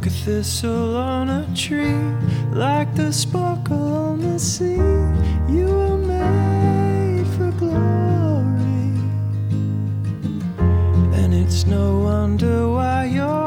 a thistle on a tree, like the sparkle on the sea. You were made for glory, and it's no wonder why you're